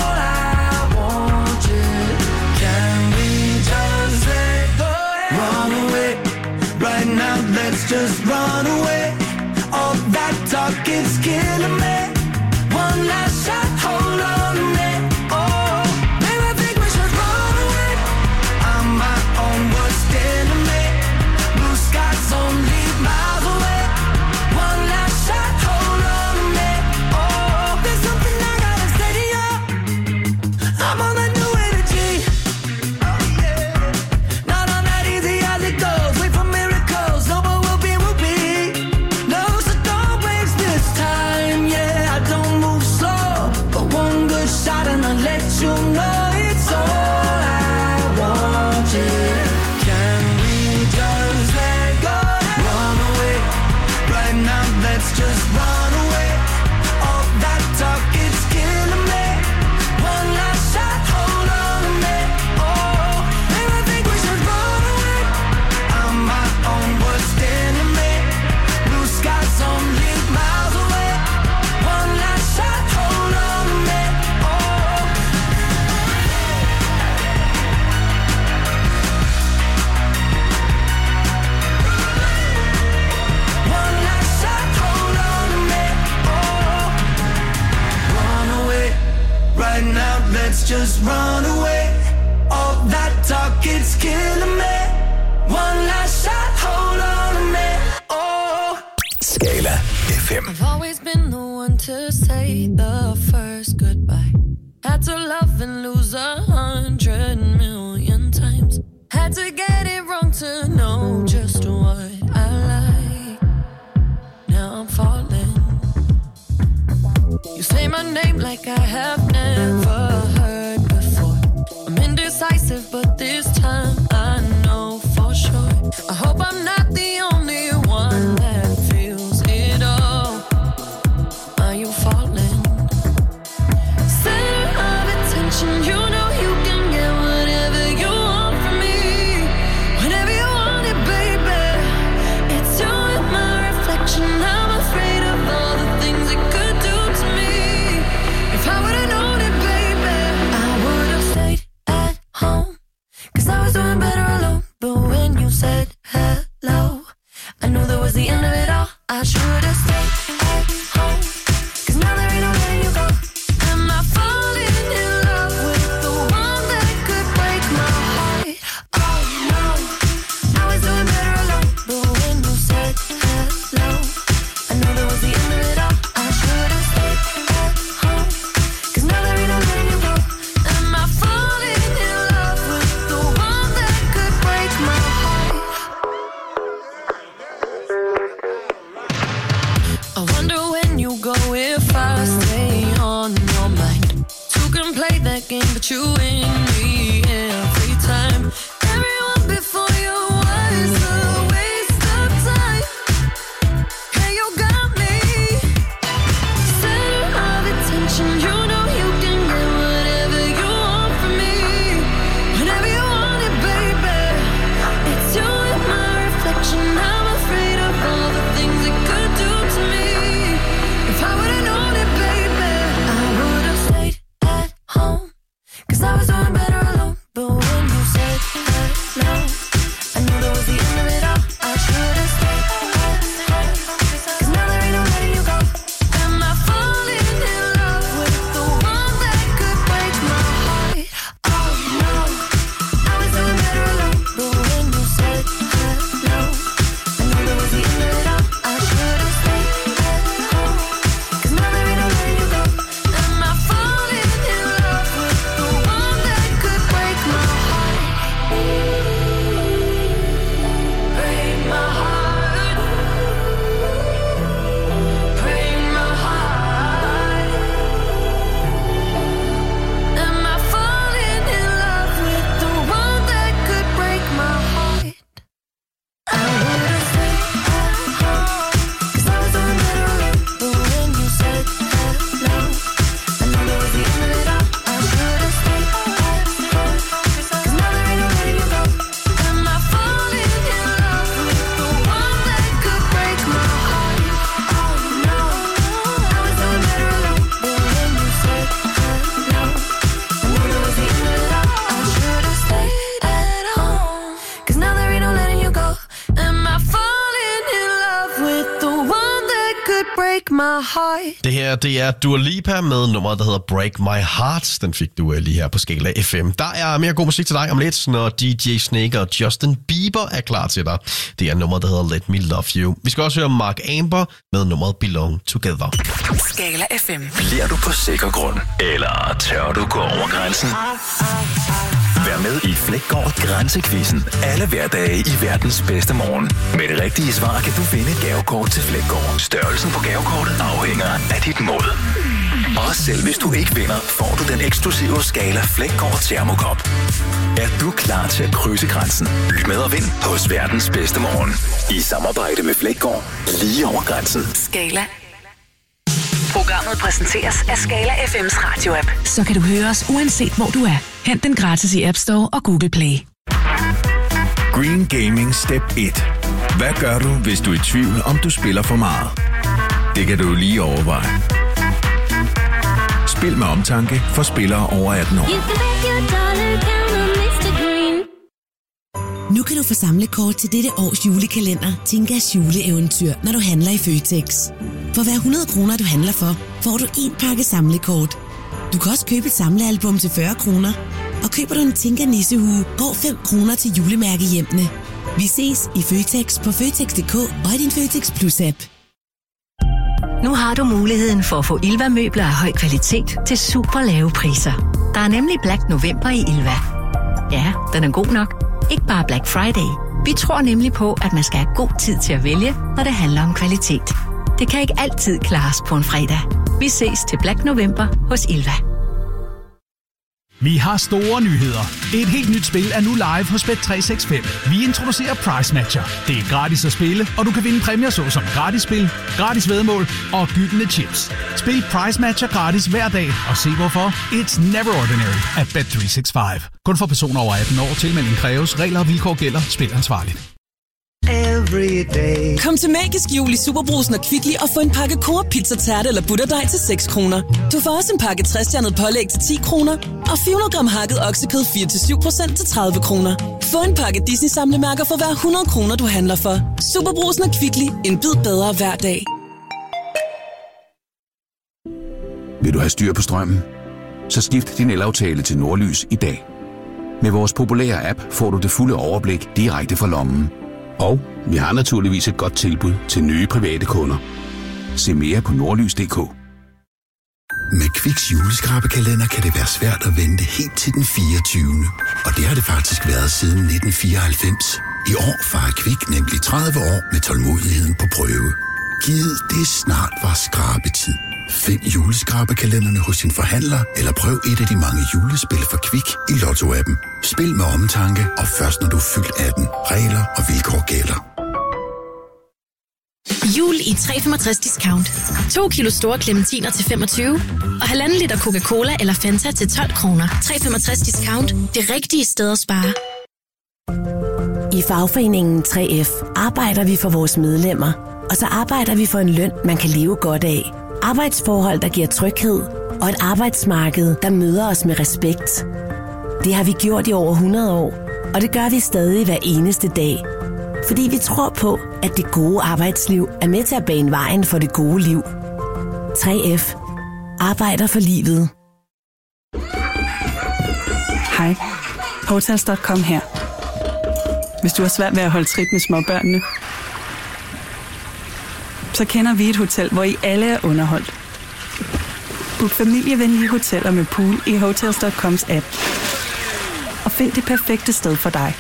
just run away. All that talk is killing me. One last shot, hold on to me. Oh, maybe I think we should run away. I'm my own worst enemy. Blue skies only miles away. One last shot, hold on to me. Oh, there's something I gotta say to you. I'm on that new energy. Oh yeah. Not on that easy as it goes. Wait for miracles. No, but we'll be. No, so don't waste this time. Yeah, I don't move slow, but one good shot and I'll let you know it's all I want. Yeah. Can we just let go? Run away. Right now, let's just run away. All that talk, it's killing me. One last shot, hold on to me. Oh, maybe I think we should run away. I'm my own worst enemy. Blue skies only miles away. One last shot, hold on to me. Oh, one last shot, hold on to me. Oh, run away. Right now, let's just run away. All that talk, it's killing me. One last shot, hold on to me. Oh. Skala FM. I've always been the one to say the first goodbye. Had to love and lose 100 million times. Had to get it wrong to know just what I like. Now I'm falling. You say my name like I have never heard before. I'm indecisive, but this time I know for sure. I hope I'm not the only one that feels it all. Are you falling? Center of attention, you know you can get whatever you want from me. Whenever you want it, baby. It's you and my reflection. I'm afraid of all the things it could do to me. If I would've known it, baby, I would've stayed at home. 'Cause I was doing better alone. But when you said hello, I knew that was the end of it all. I should've stayed at home. 'Cause now there ain't no letting you go. Am I falling in love with the one that could break my heart? Oh no, I was doing better alone. But when you said hello, I knew that was the end of it all. I should've stayed at home. 'Cause now there ain't no letting you go. Am I falling in love with the one that could my heart. Det her, det er Dua Lipa med nummeret, der hedder Break My Heart. Den fik du lige her på Skala FM. Der er mere god musik til dig om lidt, når DJ Snake og Justin Bieber er klar til dig. Det er nummeret, der hedder Let Me Love You. Vi skal også høre Mark Amber med nummeret Belong Together. Skala FM. Bliver du på sikker grund, eller tør du gå over grænsen? Vær med i Flækgaard Grænsekvizzen alle hverdage i verdens bedste morgen. Med det rigtige svar kan du vinde et gavekort til Flækgaard. Størrelsen på gavekortet afhænger af dit mod. Og selv hvis du ikke vinder, får du den eksklusive Skala Flækgaard Thermokop. Er du klar til at krydse grænsen? Lyt med og vind hos verdens bedste morgen. I samarbejde med Flækgaard lige over grænsen. Skala. Programmet præsenteres af Skala FM's radio-app. Så kan du høre os uanset hvor du er. Hent den gratis i App Store og Google Play. Green Gaming Step 1. Hvad gør du, hvis du er i tvivl, om du spiller for meget? Det kan du lige overveje. Spil med omtanke for spillere over 18 år. Nu kan du få samlekort til dette års julekalender, Tinkas juleeventyr, når du handler i Føtex. For hver 100 kroner, du handler for, får du 1 pakke samlekort. Du kan også købe et samlealbum til 40 kroner. Og køber du en Tinka nissehue, går 5 kroner til julemærkehjemmene. Vi ses i Føtex på Føtex.dk og i din Føtex Plus-app. Nu har du muligheden for at få Ilva-møbler af høj kvalitet til super lave priser. Der er nemlig Black November i Ilva. Ja, den er god nok. Ikke bare Black Friday. Vi tror nemlig på, at man skal have god tid til at vælge, når det handler om kvalitet. Det kan ikke altid klares på en fredag. Vi ses til Black November hos Ilva. Vi har store nyheder. Et helt nyt spil er nu live hos Bet365. Vi introducerer Price Matcher. Det er gratis at spille, og du kan vinde præmier såsom gratis spil, gratis væddemål og gyldne chips. Spil Price Matcher gratis hver dag, og se hvorfor. It's never ordinary at Bet365. Kun for personer over 18 år. Tilmelding kræves. Regler og vilkår gælder. Spil ansvarligt. Kom til Magisk Jul i Superbrugsen og Kvickly og få en pakke Coop Pizza Tærte eller butterdej til 6 kroner. Du får også en pakke 60-stjernet pålæg til 10 kroner og 400 gram hakket oksekød 4-7% til 30 kroner. Få en pakke Disney-samlemærker for hver 100 kroner, du handler for. Superbrugsen og Kvickly. En bid bedre hver dag. Vil du have styr på strømmen? Så skift din elaftale til Nordlys i dag. Med vores populære app får du det fulde overblik direkte fra lommen. Og vi har naturligvis et godt tilbud til nye private kunder. Se mere på nordlys.dk. Med Kviks juleskrabekalender kan det være svært at vente helt til den 24. Og det har det faktisk været siden 1994. I år fejrer Kvik nemlig 30 år med tålmodigheden på prøve. Givet det snart var skrabetid. Find juleskrabekalenderne hos din forhandler, eller prøv et af de mange julespil for Kvik i Lotto-appen. Spil med omtanke, og først når du er fyldt 18. Regler og vilkår gælder. Jul i 365 discount. 2 kilo store clementiner til 25, og 1,5 liter Coca-Cola eller Fanta til 12 kroner. 365 discount. Det rigtige sted at spare. I fagforeningen 3F arbejder vi for vores medlemmer, og så arbejder vi for en løn, man kan leve godt af. Arbejdsforhold, der giver tryghed, og et arbejdsmarked, der møder os med respekt. Det har vi gjort i over 100 år, og det gør vi stadig hver eneste dag. Fordi vi tror på, at det gode arbejdsliv er med til at bane vejen for det gode liv. 3F arbejder for livet. Hej, Hotels.com her. Hvis du har svært ved at holde trit med småbørnene, så kender vi et hotel, hvor I alle er underholdt. Book familievenlige hoteller med pool i Hotels.coms app. Og find det perfekte sted for dig.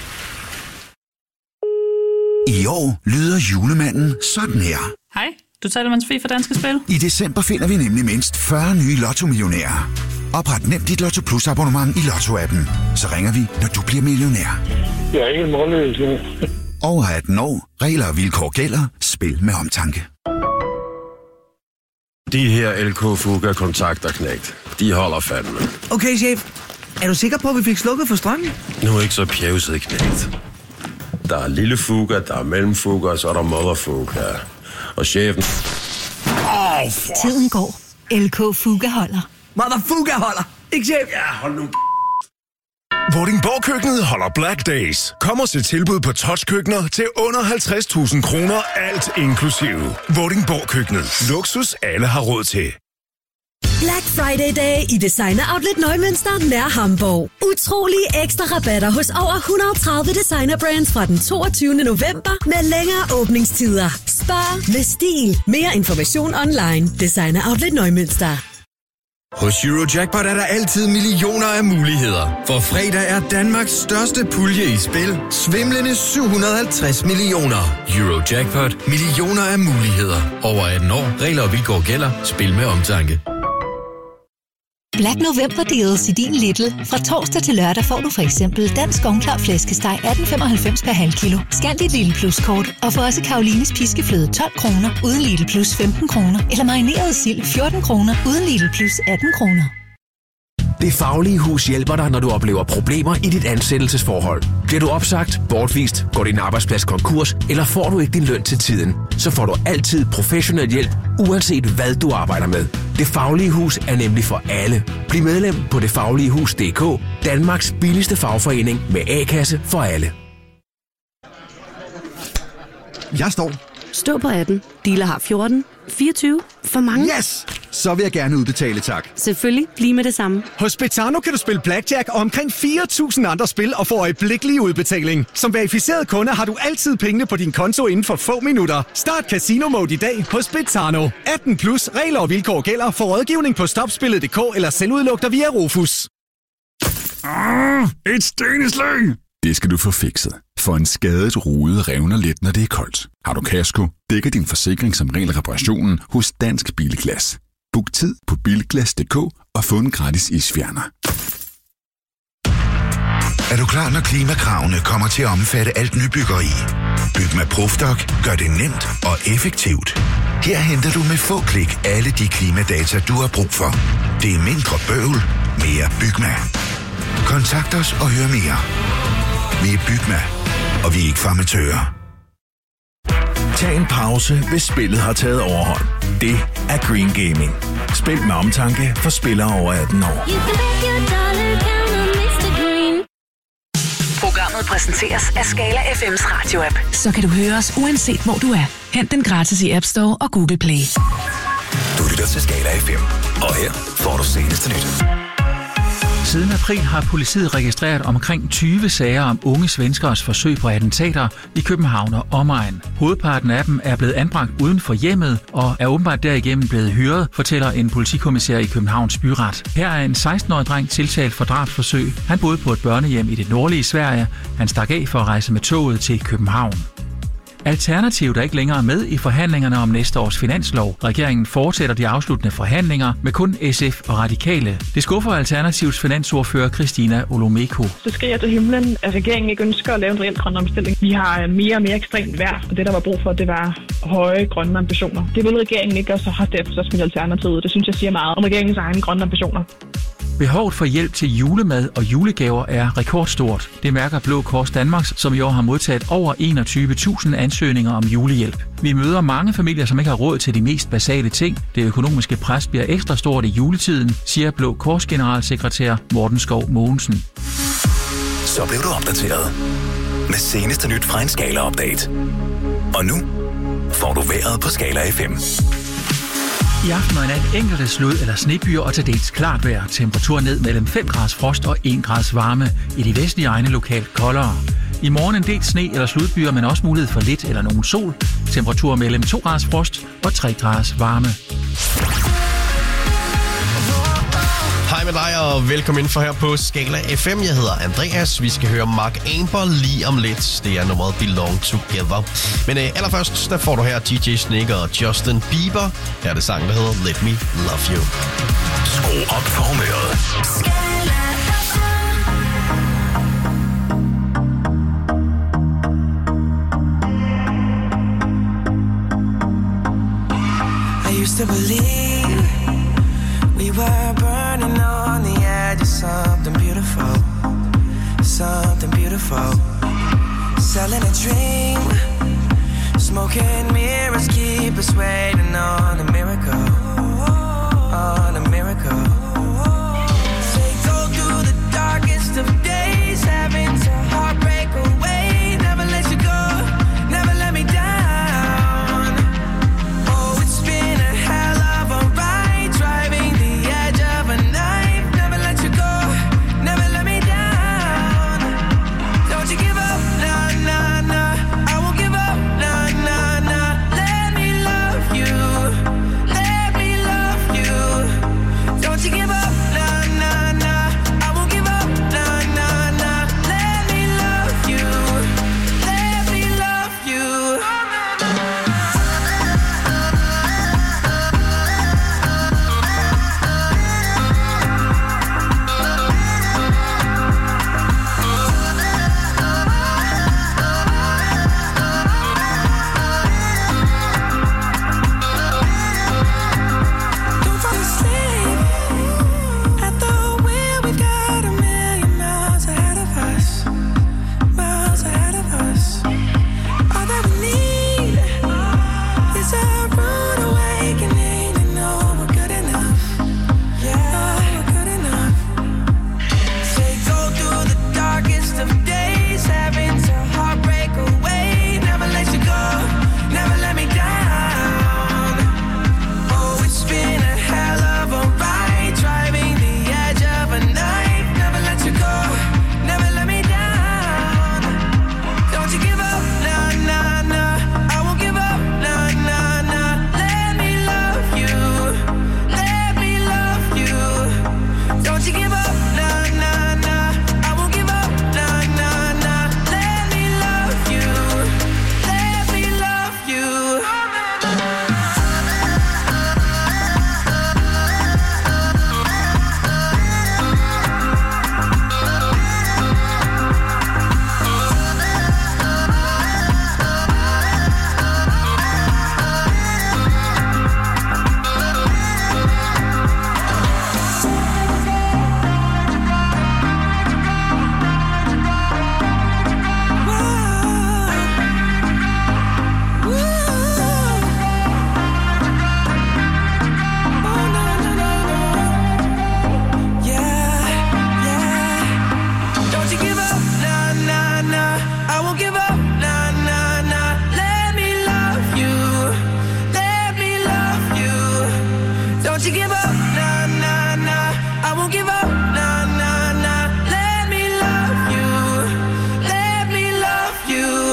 I år lyder julemanden sådan her. Hej, du taler med Sofie fra Danske Spil. I december finder vi nemlig mindst 40 nye Lotto-millionærer. Opret nemt dit Lotto Plus abonnement i Lotto-appen. Så ringer vi, når du bliver millionær. Jeg er ikke målløs nu. Over 18 år. Regler og vilkår gælder. Spil med omtanke. De her LK Fuga kontakter knægt. De holder fandme. Okay, chef. Er du sikker på, at vi fik slukket for strømmen? Nu er ikke så pjevset knægt. Der er lille Fuga, der er mellemfuga, og så er der motherfuga. Og chefen... Tiden går. LK Fuga holder. Motherfuga holder. Ikke chef? Ja, hold nu. Vordingborg Køkkenet holder Black Days. Kom og se tilbud på touchkøkkener til under 50.000 kroner, alt inklusive. Vordingborg Køkkenet. Luksus alle har råd til. Black Friday Day i Designer Outlet Neumünster nær Hamburg. Utrolige ekstra rabatter hos over 130 designer brands fra den 22. november med længere åbningstider. Spar med stil. Mere information online. Designer Outlet Neumünster. Hos Eurojackpot er der altid millioner af muligheder. For fredag er Danmarks største pulje i spil. Svimlende 750 millioner. Eurojackpot. Millioner af muligheder. Over 18 år. Regler og vilkår gælder. Spil med omtanke. Black November deals i din Lidl. Fra torsdag til lørdag får du for eksempel dansk ovnklar flæskesteg 18,95 per halv kilo. Scan dit Lidl Plus-kort og få også Karolines piskefløde 12 kroner uden Lidl Plus 15 kroner. Eller marineret sild 14 kroner uden Lidl Plus 18 kroner. Det Faglige Hus hjælper dig, når du oplever problemer i dit ansættelsesforhold. Bliver du opsagt, bortvist, går din arbejdsplads konkurs, eller får du ikke din løn til tiden, så får du altid professionel hjælp, uanset hvad du arbejder med. Det Faglige Hus er nemlig for alle. Bliv medlem på detfagligehus.dk, Danmarks billigste fagforening med A-kasse for alle. Jeg står. Stå på 18. Dealer har 14. 24. For mange. Yes! Så vil jeg gerne udbetale, tak. Selvfølgelig. Lige med det samme. Hos Betano kan du spille blackjack og omkring 4.000 andre spil og få øjeblikkelig udbetaling. Som verificeret kunde har du altid pengene på din konto inden for få minutter. Start Casino Mode i dag hos Betano. 18 plus regler og vilkår gælder. For rådgivning på stopspillet.dk eller selvudlugter via Rufus. Et steneslæg! Det skal du få fikset. For en skadet rude revner let, når det er koldt. Har du kasko, dækker din forsikring som regel reparationen hos Dansk Bilglas. Book tid på bilglas.dk og få en gratis isfjerner. Er du klar, når klimakravene kommer til at omfatte alt nybyggeri? Byg med Profdoc gør det nemt og effektivt. Her henter du med få klik alle de klimadata, du har brug for. Det er mindre bøvl, mere Bygma. Kontakt os og hør mere. Vi er Bygma, og vi er ikke farmatører. Tag en pause, hvis spillet har taget overhånd. Det er Green Gaming. Spil med omtanke for spillere over 18 år. Programmet præsenteres af Skala FM's radio-app. Så kan du høre os uanset hvor du er. Hent den gratis i App Store og Google Play. Du lytter til Skala FM, og her får du seneste nyt. Siden april har politiet registreret omkring 20 sager om unge svenskers forsøg på attentater i København og omegn. Hovedparten af dem er blevet anbragt uden for hjemmet og er åbenbart derigennem blevet hyret, fortæller en politikommissær i Københavns byret. Her er en 16-årig dreng tiltalt for drabsforsøg. Han boede på et børnehjem i det nordlige Sverige. Han stak af for at rejse med toget til København. Alternativet er ikke længere med i forhandlingerne om næste års finanslov. Regeringen fortsætter de afsluttende forhandlinger med kun SF og Radikale. Det skuffer Alternativets finansordfører Christina Olumeko. Det skriger til himlen, at regeringen ikke ønsker at lave en reel grøn omstilling. Vi har mere og mere ekstremt vejr, og det der var brug for, det var høje grønne ambitioner. Det vil regeringen ikke, og så har derfor så smidt Alternativet. Det synes jeg siger meget om regeringens egne grønne ambitioner. Behovet for hjælp til julemad og julegaver er rekordstort. Det mærker Blå Kors Danmark, som i år har modtaget over 21.000 ansøgninger om julehjælp. Vi møder mange familier, som ikke har råd til de mest basale ting. Det økonomiske pres bliver ekstra stort i juletiden, siger Blå Kors generalsekretær Morten Skov Mogensen. Så blev du opdateret med seneste nyt fra en Skala-update. Og nu får du vejret på Skala FM. I aften og i nat enkelte slud eller snebyer og til dels klart vejr. Temperatur ned mellem 5 graders frost og 1 graders varme. I de vestlige egne lokalt koldere. I morgen en del sne eller sludbyer, men også mulighed for lidt eller nogen sol. Temperatur mellem 2 graders frost og 3 graders varme. Hej med dig og velkommen ind for her på Skala FM. Jeg hedder Andreas. Vi skal høre Mark Amber lige om lidt. Det er nummeret Belong Together. Men allerførst, der får du her DJ Snake og Justin Bieber. Her er det sang, der hedder Let Me Love You. Skru op for humøret. I used to believe we were burning on the edge of something beautiful, something beautiful. Selling a dream, smoking mirrors keep us waiting on a miracle, on a miracle. They go through the darkest of days.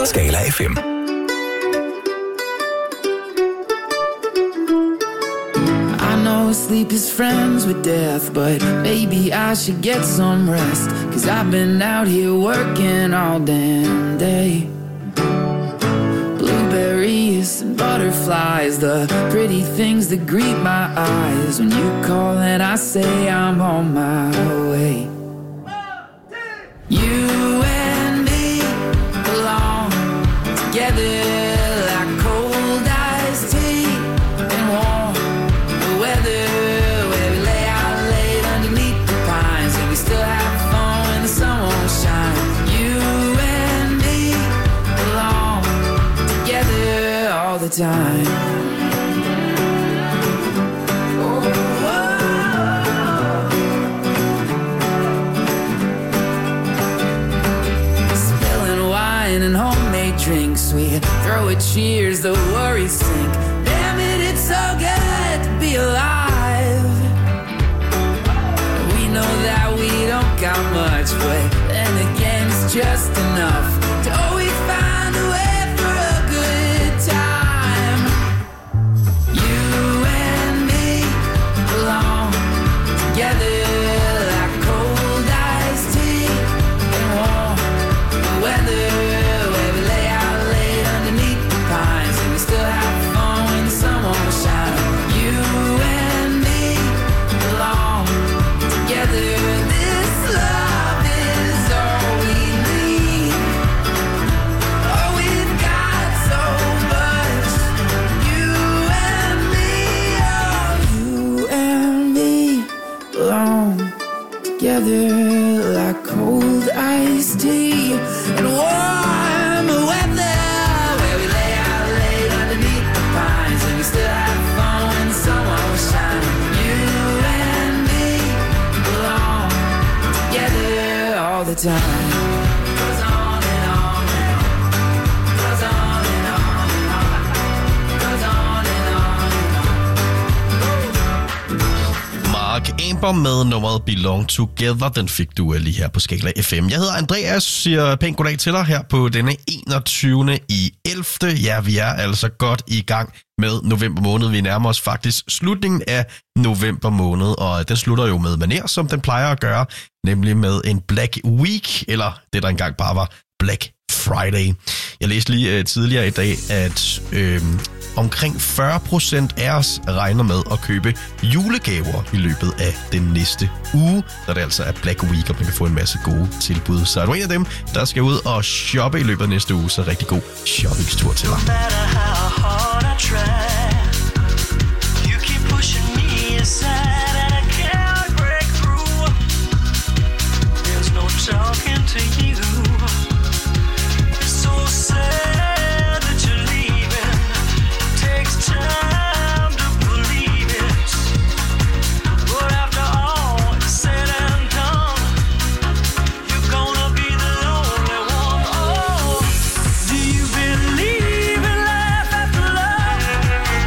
Skala FM. Sleep is friends with death, but maybe I should get some rest, 'cause I've been out here working all damn day. Blueberries and butterflies, the pretty things that greet my eyes when you call and I say I'm on my way. You and me belong together like cold iced tea and warm weather, where we lay out late underneath the pines and we still have fun when the sun won't shine. You and me belong together all the time. Spilling wine and homemade drinks, we throw a cheers, the worries sink. Damn it, it's so good to be alive. We know that we don't got much, but then again it's just enough to always find a way for a good time. You and me belong together like cold iced tea and warm weather, where we lay out late underneath the pines and we still have fun when the sun won't shine. You and me belong together. This love is all we need. Oh, we've got so much. You and me, oh, you and me belong together like cold iced tea and warm weather, where we lay out late underneath the pines and we still have fun when the sun won't shine. You and me belong together all the time. Goes on and on and on. Goes on and on and on. Goes on and on and on. Mark Amber med nummeret Belong Together. Den fik du lige her på Skala FM. Jeg hedder Andreas, siger pænt goddag til dig her på denne 21.11. Ja, vi er altså godt i gang med november måned. Vi nærmer os faktisk slutningen af november måned, og den slutter jo med manér, som den plejer at gøre, nemlig med en Black Week, eller det der engang bare var Black Friday. Jeg læste lige tidligere i dag, at omkring 40% af os regner med at købe julegaver i løbet af den næste uge, når det altså er Black Week, og man kan få en masse gode tilbud. Så er du en af dem, der skal ud og shoppe i løbet af næste uge, så rigtig god shoppingstur til dig. Talking to you. It's so sad that you're leaving. Takes time to believe it. But after all is said and done, you're gonna be the lonely one. Oh, do you believe in life after love?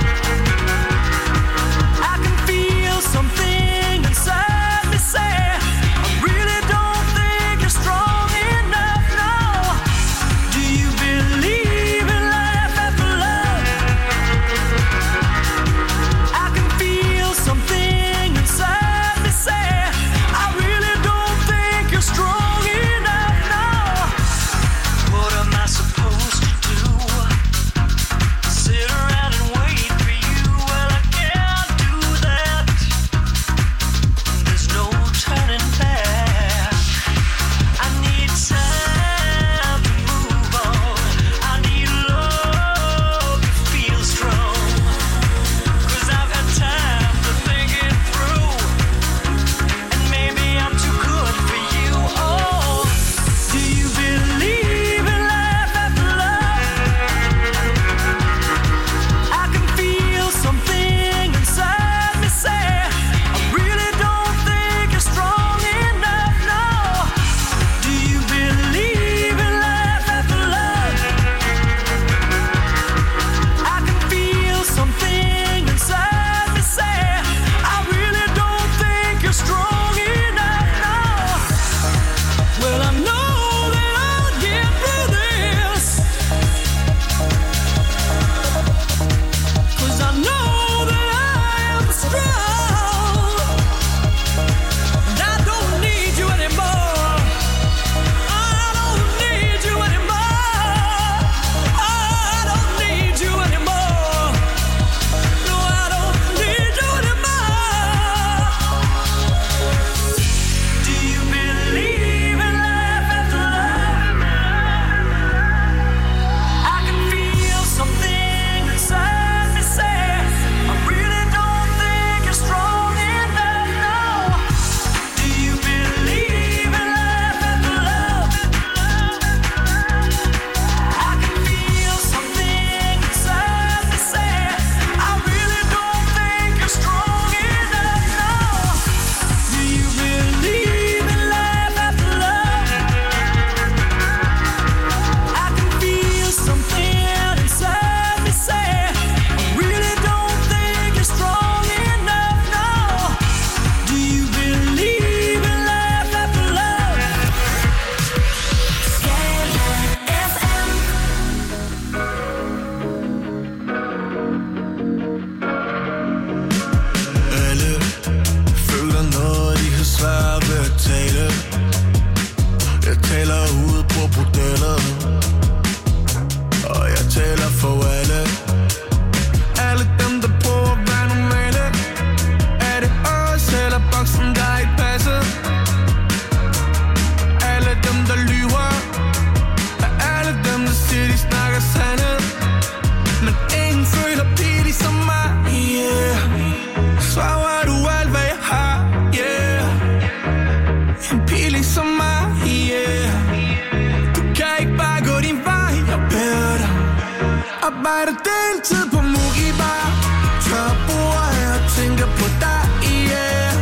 Arbejder deltid på Mugi Bar. Tør bord her og tænker på dig, yeah.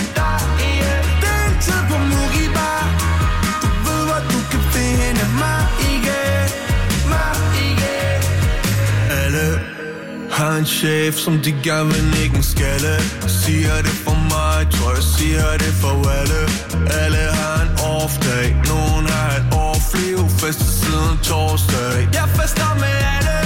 Deltid på Mugi Bar. Du ved hvor du kan finde mig, yeah. Alle har en chef, som de gerne vil nikke en skalle. Siger det for mig, tror jeg siger det for alle. Alle har en off-dag, nogen har et off-liv. Fester siden torsdag. Jeg fester med alle.